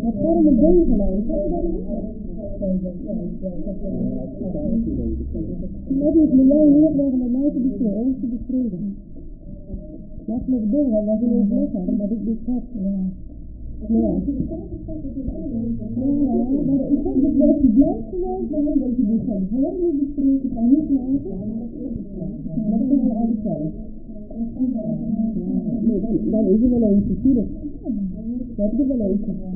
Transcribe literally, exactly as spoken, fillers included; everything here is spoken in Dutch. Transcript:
Het gaat om het been gelezen. Net is milieu hier tegen de lijken die voor ons te bestreden. Dat is met dingen wat we ons leggen, dat ik dit heb. Ja. Ja. Ja, maar ik denk dat het je blijft gewoon zijn, dat je dit van voren bespreken, kan niet maken. Dat is wel altijd zo. Nee, dan, dan is er wel eens natuurlijk. Dat is er wel eens.